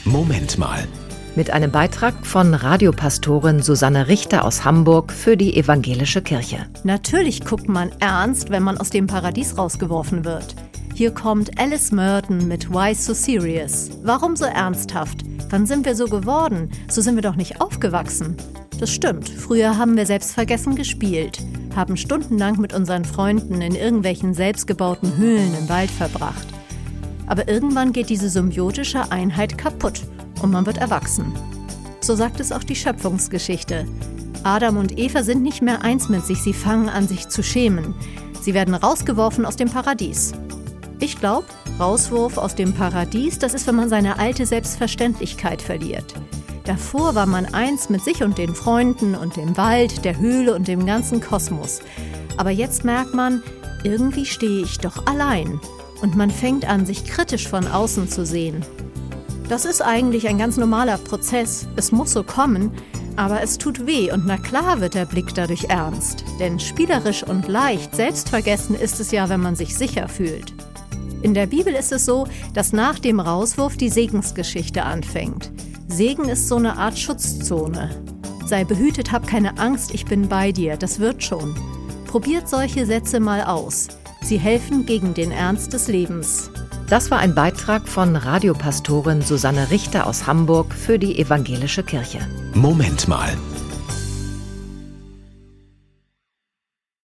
Moment mal. Mit einem Beitrag von Radiopastorin Susanne Richter aus Hamburg für die Evangelische Kirche. Natürlich guckt man ernst, wenn man aus dem Paradies rausgeworfen wird. Hier kommt Alice Merton mit Why So Serious? Warum so ernsthaft? Wann sind wir so geworden? So sind wir doch nicht aufgewachsen. Das stimmt, früher haben wir selbstvergessen gespielt, haben stundenlang mit unseren Freunden in irgendwelchen selbstgebauten Höhlen im Wald verbracht. Aber irgendwann geht diese symbiotische Einheit kaputt und man wird erwachsen. So sagt es auch die Schöpfungsgeschichte. Adam und Eva sind nicht mehr eins mit sich, sie fangen an, sich zu schämen. Sie werden rausgeworfen aus dem Paradies. Ich glaube, Rauswurf aus dem Paradies, das ist, wenn man seine alte Selbstverständlichkeit verliert. Davor war man eins mit sich und den Freunden und dem Wald, der Höhle und dem ganzen Kosmos. Aber jetzt merkt man, irgendwie stehe ich doch allein. Und man fängt an, sich kritisch von außen zu sehen. Das ist eigentlich ein ganz normaler Prozess. Es muss so kommen, aber es tut weh und na klar wird der Blick dadurch ernst. Denn spielerisch und leicht, selbstvergessen ist es ja, wenn man sich sicher fühlt. In der Bibel ist es so, dass nach dem Rauswurf die Segensgeschichte anfängt. Segen ist so eine Art Schutzzone. Sei behütet, hab keine Angst, ich bin bei dir, das wird schon. Probiert solche Sätze mal aus. Sie helfen gegen den Ernst des Lebens. Das war ein Beitrag von Radiopastorin Susanne Richter aus Hamburg für die Evangelische Kirche. Moment mal.